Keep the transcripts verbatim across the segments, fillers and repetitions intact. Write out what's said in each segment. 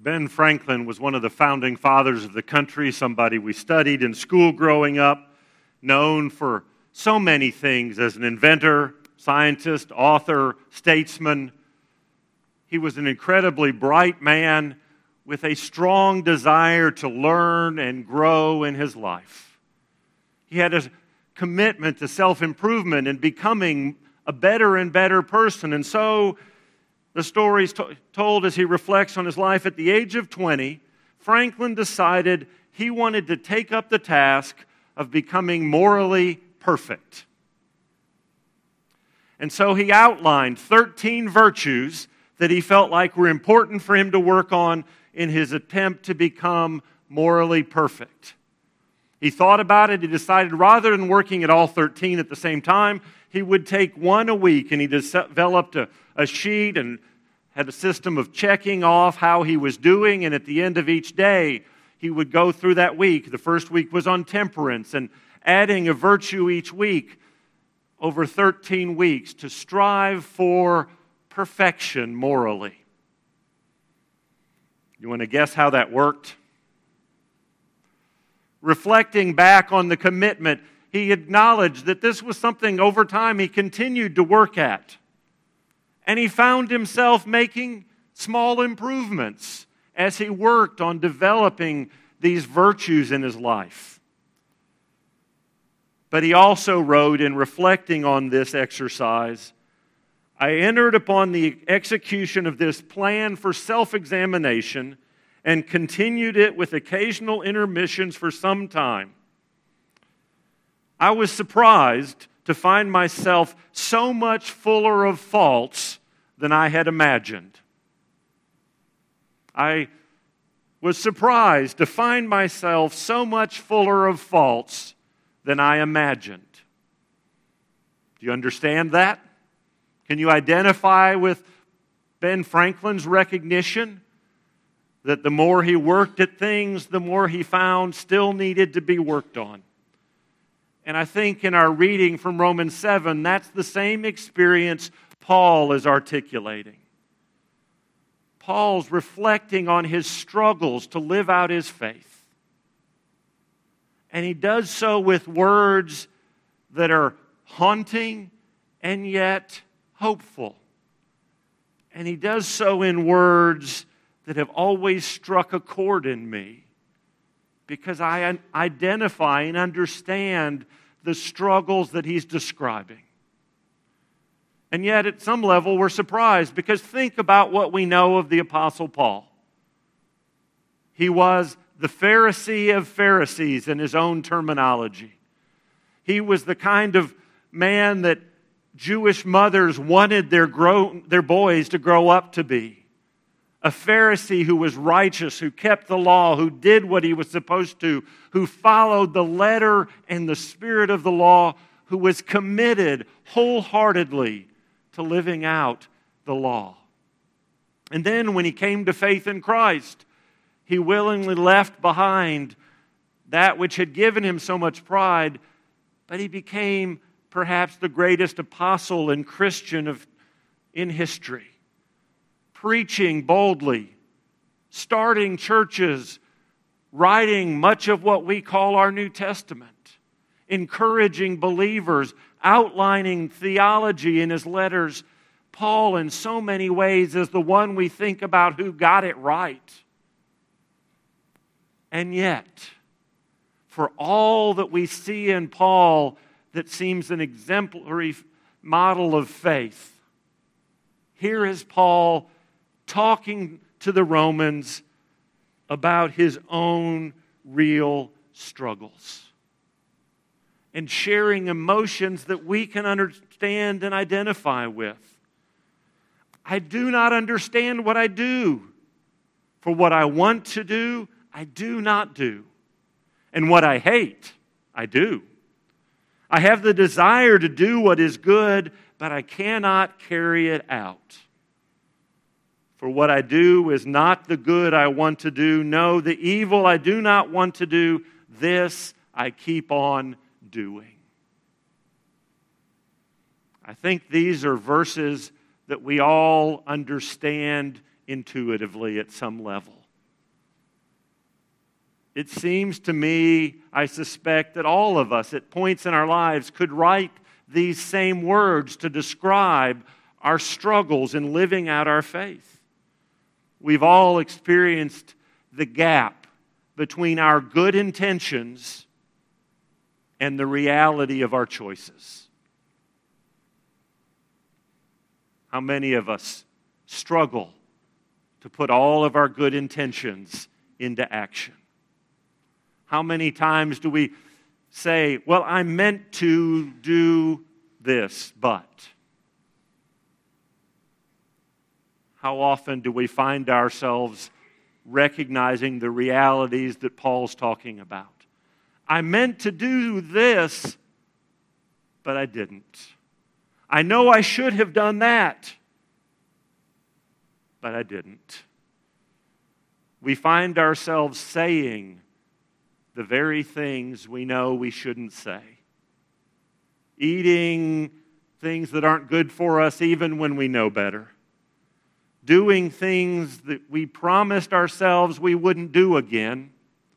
Ben Franklin was one of the founding fathers of the country, somebody we studied in school growing up, known for so many things as an inventor, scientist, author, statesman. He was an incredibly bright man with a strong desire to learn and grow in his life. He had a commitment to self-improvement and becoming a better and better person. And so the story is to- told as he reflects on his life. At the age of twenty, Franklin decided he wanted to take up the task of becoming morally perfect. And so he outlined thirteen virtues that he felt like were important for him to work on in his attempt to become morally perfect. He thought about it. He decided rather than working at all thirteen at the same time, he would take one a week, and he developed a, a sheet and had a system of checking off how he was doing, and at the end of each day, he would go through that week. The first week was on temperance, and adding a virtue each week over thirteen weeks to strive for perfection morally. You want to guess how that worked? Reflecting back on the commitment, he acknowledged that this was something over time he continued to work at. And he found himself making small improvements as he worked on developing these virtues in his life. But he also wrote, in reflecting on this exercise, I entered upon the execution of this plan for self-examination and continued it with occasional intermissions for some time. I was surprised to find myself so much fuller of faults than I had imagined. I was surprised to find myself so much fuller of faults than I imagined. Do you understand that? Can you identify with Ben Franklin's recognition that the more he worked at things, the more he found still needed to be worked on? And I think in our reading from Romans seven, that's the same experience Paul is articulating. Paul's reflecting on his struggles to live out his faith. And he does so with words that are haunting and yet hopeful. And he does so in words that have always struck a chord in me, because I identify and understand the struggles that he's describing. And yet, at some level, we're surprised, because think about what we know of the Apostle Paul. He was the Pharisee of Pharisees in his own terminology. He was the kind of man that Jewish mothers wanted their, grow, their boys to grow up to be. A Pharisee who was righteous, who kept the law, who did what he was supposed to, who followed the letter and the spirit of the law, who was committed wholeheartedly to living out the law. And then when he came to faith in Christ, he willingly left behind that which had given him so much pride, but he became perhaps the greatest apostle and Christian of, in history. Preaching boldly, starting churches, writing much of what we call our New Testament, encouraging believers, outlining theology in his letters. Paul, in so many ways, is the one we think about who got it right. And yet, for all that we see in Paul that seems an exemplary model of faith, here is Paul talking to the Romans about his own real struggles and sharing emotions that we can understand and identify with. I do not understand what I do. For what I want to do, I do not do. And what I hate, I do. I have the desire to do what is good, but I cannot carry it out. For what I do is not the good I want to do. No, the evil I do not want to do, this I keep on doing. I think these are verses that we all understand intuitively at some level. It seems to me, I suspect, that all of us at points in our lives could write these same words to describe our struggles in living out our faith. We've all experienced the gap between our good intentions and the reality of our choices. How many of us struggle to put all of our good intentions into action? How many times do we say, well, I meant to do this, but? How often do we find ourselves recognizing the realities that Paul's talking about? I meant to do this, but I didn't. I know I should have done that, but I didn't. We find ourselves saying the very things we know we shouldn't say. Eating things that aren't good for us even when we know better. Doing things that we promised ourselves we wouldn't do again.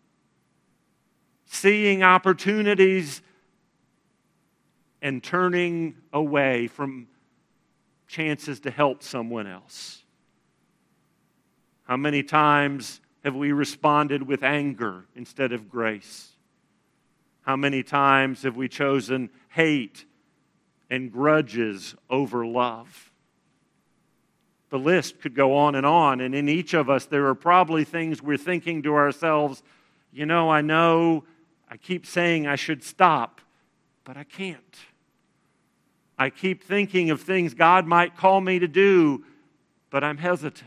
Seeing opportunities and turning away from chances to help someone else. How many times have we responded with anger instead of grace? How many times have we chosen hate and grudges over love? The list could go on and on, and in each of us there are probably things we're thinking to ourselves, you know, I know I keep saying I should stop, but I can't. I keep thinking of things God might call me to do, but I'm hesitant.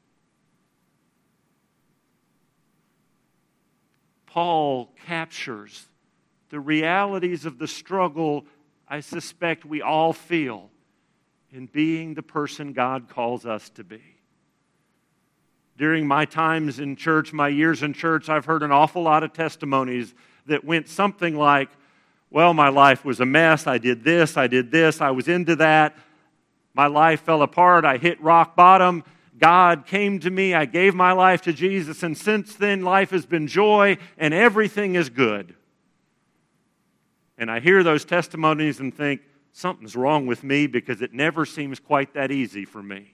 Paul captures the realities of the struggle I suspect we all feel in being the person God calls us to be. During my times in church, my years in church, I've heard an awful lot of testimonies that went something like, well, my life was a mess, I did this, I did this, I was into that, my life fell apart, I hit rock bottom, God came to me, I gave my life to Jesus, and since then life has been joy and everything is good. And I hear those testimonies and think, something's wrong with me because it never seems quite that easy for me.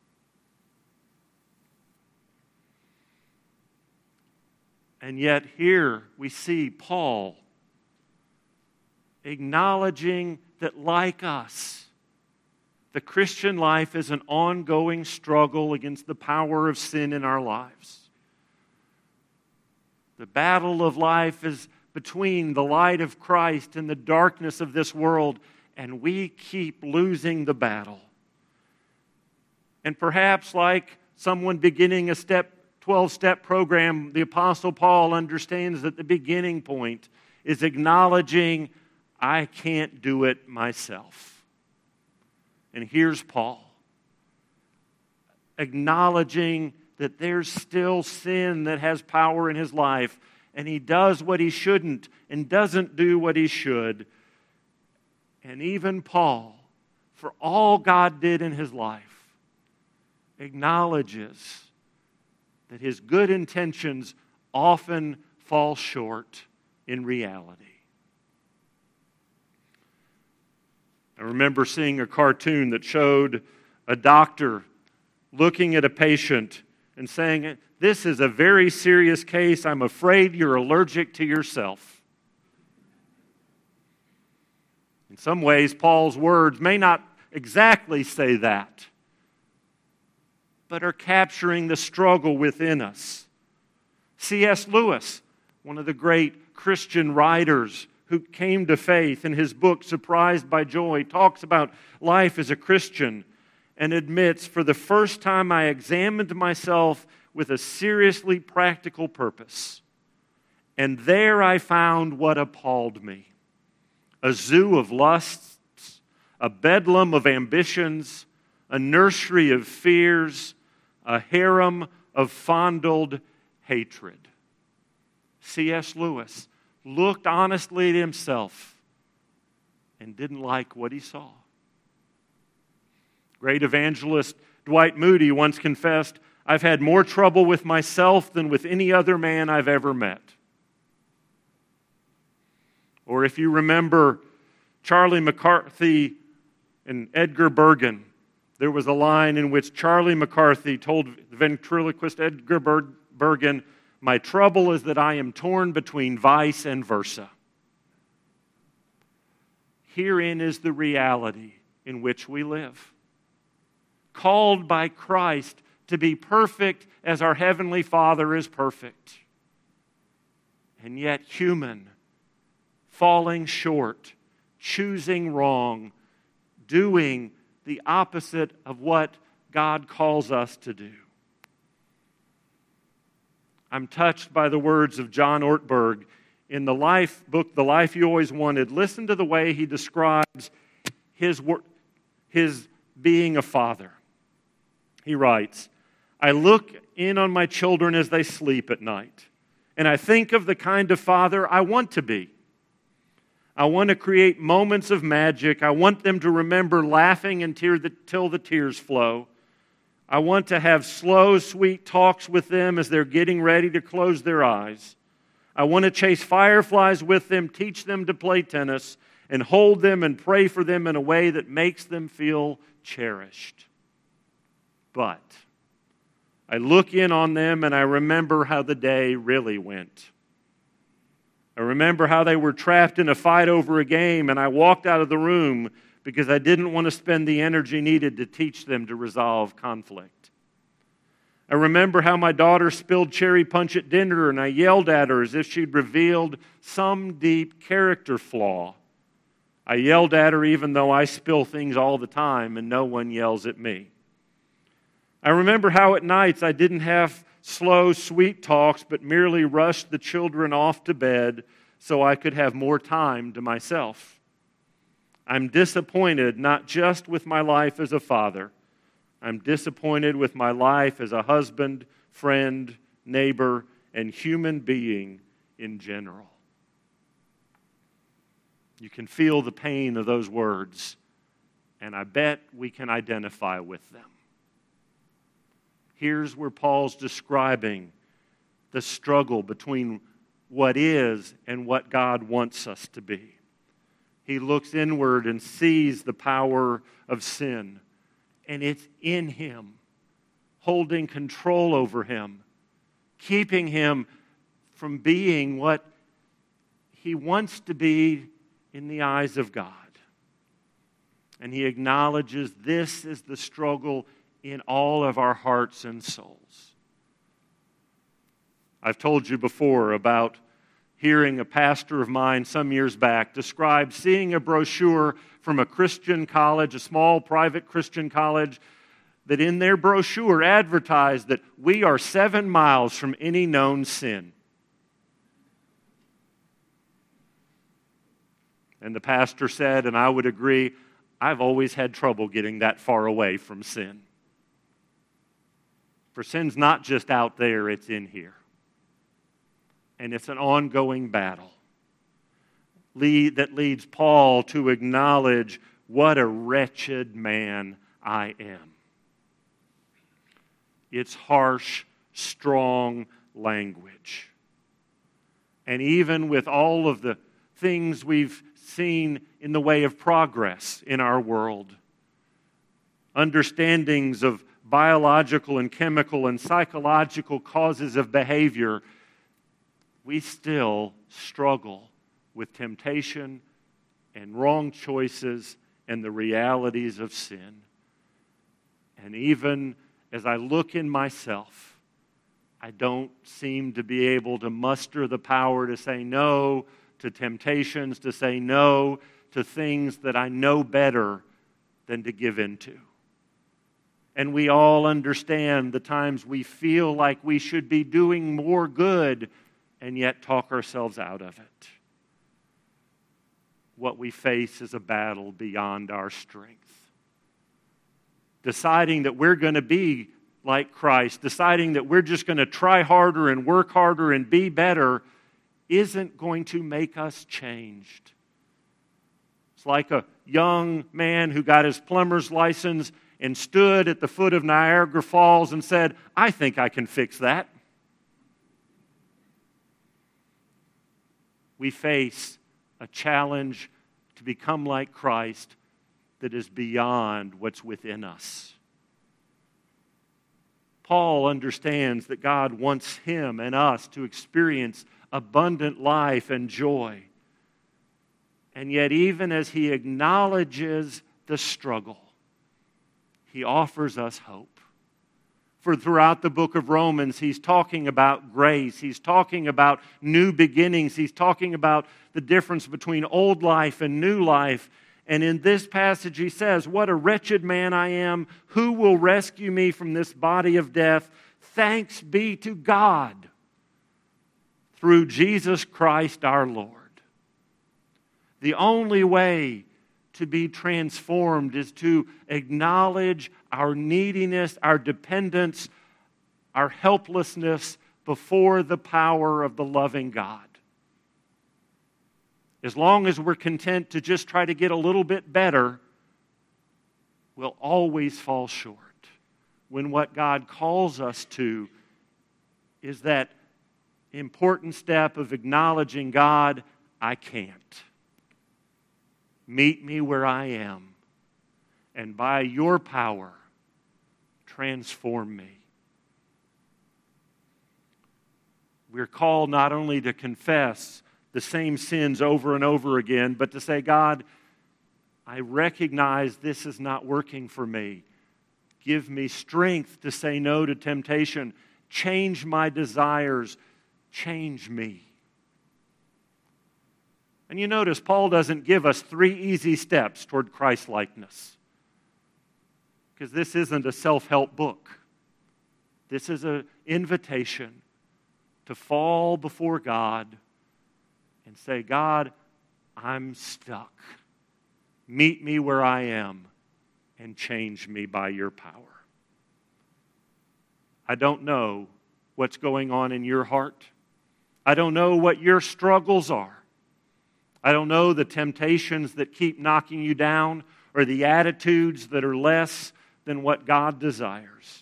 And yet here we see Paul acknowledging that like us, the Christian life is an ongoing struggle against the power of sin in our lives. The battle of life is between the light of Christ and the darkness of this world, and we keep losing the battle. And perhaps like someone beginning a step twelve-step program, the Apostle Paul understands that the beginning point is acknowledging, I can't do it myself. And here's Paul, acknowledging that there's still sin that has power in his life, and he does what he shouldn't and doesn't do what he should. And even Paul, for all God did in his life, acknowledges that his good intentions often fall short in reality. I remember seeing a cartoon that showed a doctor looking at a patient and saying, this is a very serious case. I'm afraid you're allergic to yourself. In some ways, Paul's words may not exactly say that, but are capturing the struggle within us. C S Lewis, one of the great Christian writers who came to faith in his book, Surprised by Joy, talks about life as a Christian and admits, for the first time I examined myself with a seriously practical purpose. And there I found what appalled me. A zoo of lusts, a bedlam of ambitions, a nursery of fears, a harem of fondled hatred. C S Lewis looked honestly at himself and didn't like what he saw. Great evangelist Dwight Moody once confessed, I've had more trouble with myself than with any other man I've ever met. Or if you remember Charlie McCarthy and Edgar Bergen, there was a line in which Charlie McCarthy told the ventriloquist Edgar Bergen, "My trouble is that I am torn between vice and versa." Herein is the reality in which we live. Called by Christ to be perfect as our Heavenly Father is perfect. And yet human, falling short, choosing wrong, doing the opposite of what God calls us to do. I'm touched by the words of John Ortberg in the life book, The Life You Always Wanted. Listen to the way he describes his, his being a father. He writes, "I look in on my children as they sleep at night, and I think of the kind of father I want to be. I want to create moments of magic. I want them to remember laughing until the tears flow. I want to have slow, sweet talks with them as they're getting ready to close their eyes. I want to chase fireflies with them, teach them to play tennis, and hold them and pray for them in a way that makes them feel cherished. But I look in on them and I remember how the day really went. I remember how they were trapped in a fight over a game and I walked out of the room because I didn't want to spend the energy needed to teach them to resolve conflict. I remember how my daughter spilled cherry punch at dinner and I yelled at her as if she'd revealed some deep character flaw. I yelled at her even though I spill things all the time and no one yells at me. I remember how at nights I didn't have slow, sweet talks, but merely rushed the children off to bed so I could have more time to myself. I'm disappointed not just with my life as a father. I'm disappointed with my life as a husband, friend, neighbor, and human being in general." You can feel the pain of those words, and I bet we can identify with them. Here's where Paul's describing the struggle between what is and what God wants us to be. He looks inward and sees the power of sin, and it's in him, holding control over him, keeping him from being what he wants to be in the eyes of God. And he acknowledges this is the struggle in all of our hearts and souls. I've told you before about hearing a pastor of mine some years back describe seeing a brochure from a Christian college, a small private Christian college, that in their brochure advertised that we are seven miles from any known sin. And the pastor said, and I would agree, I've always had trouble getting that far away from sin. For sin's not just out there, it's in here. And it's an ongoing battle lead, that leads Paul to acknowledge what a wretched man I am. It's harsh, strong language. And even with all of the things we've seen in the way of progress in our world, understandings of biological and chemical and psychological causes of behavior, we still struggle with temptation and wrong choices and the realities of sin. And even as I look in myself, I don't seem to be able to muster the power to say no to temptations, to say no to things that I know better than to give into. And we all understand the times we feel like we should be doing more good and yet talk ourselves out of it. What we face is a battle beyond our strength. Deciding that we're going to be like Christ, deciding that we're just going to try harder and work harder and be better, isn't going to make us changed. It's like a young man who got his plumber's license and stood at the foot of Niagara Falls and said, I think I can fix that. We face a challenge to become like Christ that is beyond what's within us. Paul understands that God wants him and us to experience abundant life and joy. And yet, even as he acknowledges the struggle, he offers us hope. For throughout the book of Romans, he's talking about grace. He's talking about new beginnings. He's talking about the difference between old life and new life. And in this passage he says, "What a wretched man I am. Who will rescue me from this body of death? Thanks be to God through Jesus Christ our Lord." The only way to be transformed is to acknowledge our neediness, our dependence, our helplessness before the power of the loving God. As long as we're content to just try to get a little bit better, we'll always fall short. When what God calls us to is that important step of acknowledging, God, I can't. Meet me where I am, and by your power, transform me. We're called not only to confess the same sins over and over again, but to say, God, I recognize this is not working for me. Give me strength to say no to temptation. Change my desires. Change me. And you notice Paul doesn't give us three easy steps toward Christ-likeness, because this isn't a self-help book. This is an invitation to fall before God and say, God, I'm stuck. Meet me where I am and change me by your power. I don't know what's going on in your heart. I don't know what your struggles are. I don't know the temptations that keep knocking you down or the attitudes that are less than what God desires.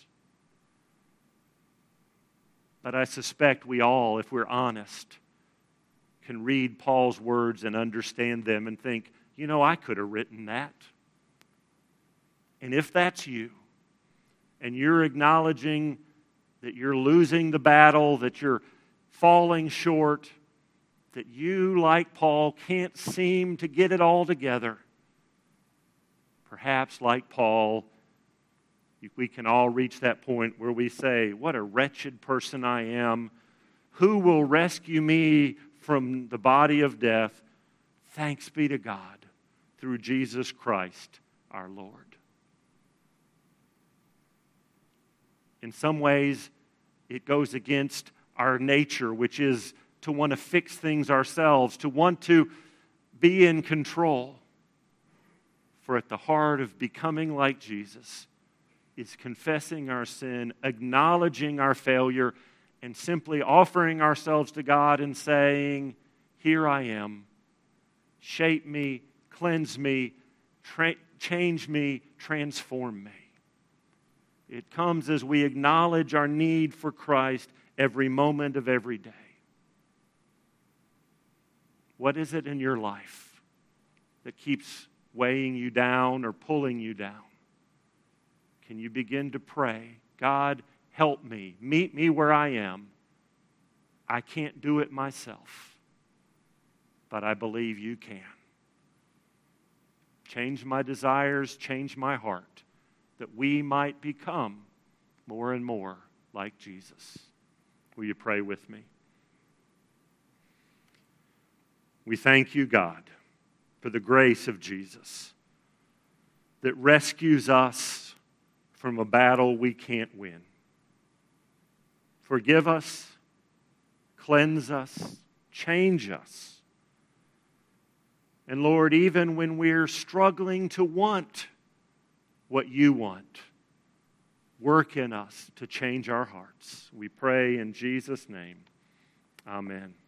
But I suspect we all, if we're honest, can read Paul's words and understand them and think, you know, I could have written that. And if that's you, and you're acknowledging that you're losing the battle, that you're falling short, that you, like Paul, can't seem to get it all together, perhaps like Paul, we can all reach that point where we say, what a wretched person I am. Who will rescue me from the body of death? Thanks be to God through Jesus Christ our Lord. In some ways, it goes against our nature, which is to want to fix things ourselves, to want to be in control. For at the heart of becoming like Jesus is confessing our sin, acknowledging our failure, and simply offering ourselves to God and saying, here I am. Shape me, cleanse me, tra- change me, transform me. It comes as we acknowledge our need for Christ every moment of every day. What is it in your life that keeps weighing you down or pulling you down? Can you begin to pray, God, help me, meet me where I am. I can't do it myself, but I believe you can. Change my desires, change my heart, that we might become more and more like Jesus. Will you pray with me? We thank you, God, for the grace of Jesus that rescues us from a battle we can't win. Forgive us, cleanse us, change us. And Lord, even when we're struggling to want what you want, work in us to change our hearts. We pray in Jesus' name. Amen.